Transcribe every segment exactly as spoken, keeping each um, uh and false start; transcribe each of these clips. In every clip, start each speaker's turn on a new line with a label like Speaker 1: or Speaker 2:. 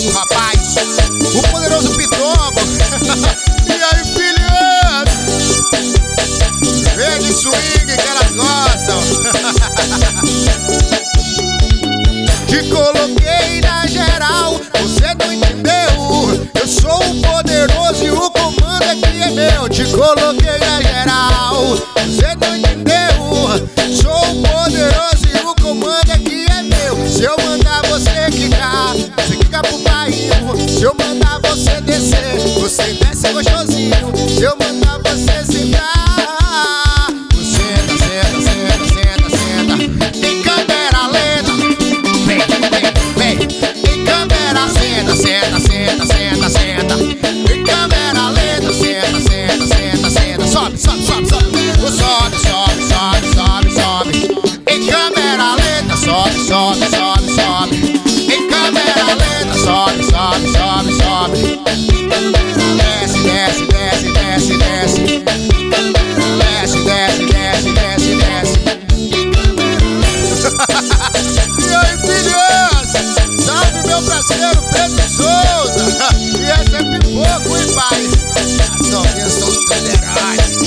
Speaker 1: o rapaz, o poderoso Pitombo. E aí, filhas? Vem de swing que elas gostam. Te coloquei na geral, você não entendeu. Eu sou o poderoso e o comando aqui é meu. Te coloquei na geral, você não entendeu. Sou o poderoso e o comando aqui é meu. Se eu mandar você quicar, você quica pro bairro. Se eu mandar você descer, você desce gostosinho. Se eu mandar você sentar, você senta, senta, senta, senta, senta. Em câmera lenta, vem, vem, vem. Em câmera senta, senta, senta, senta, senta. Em câmera lenta, senta, senta, senta, senta. Sobe, sobe, sobe, sobe. Sobe, sobe, sobe, sobe, sobe. Em câmera lenta, sobe, sobe, sobe, sobe. Em câmera lenta, sobe, sobe, sobe, sobe. Desce, desce, desce, desce, desce. Desce, desce, desce, desce, desce. E aí, filhos? Salve meu parceiro Pedro Souza. E essa é pipoco, hein, pai? As novinhas são tudo heróis.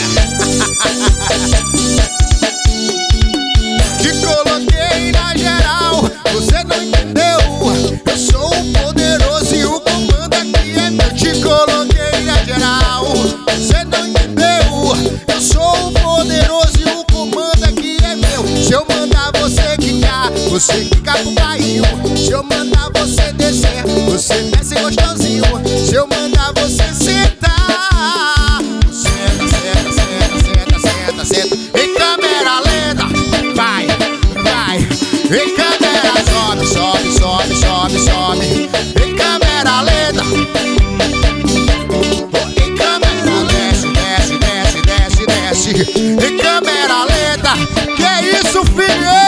Speaker 1: Te coloquei na geral, você não entendeu. Eu sou o poderoso e o comando aqui é meu. Te coloquei na geral, você não entendeu. Eu sou o poderoso e o comando aqui é meu. Se eu mandar você quicar, você quica pro bairro. Se eu mandar você descer, você desce gostosinho. Se eu mandar você sentar, senta, senta, senta, senta, senta, senta. Em câmera lenta, vai, vai. Em câmera sobe, sobe, sobe, sobe, sobe. Em câmera lenta, em câmera desce, desce, desce, desce, desce. Em câmera lenta, que é isso, filho?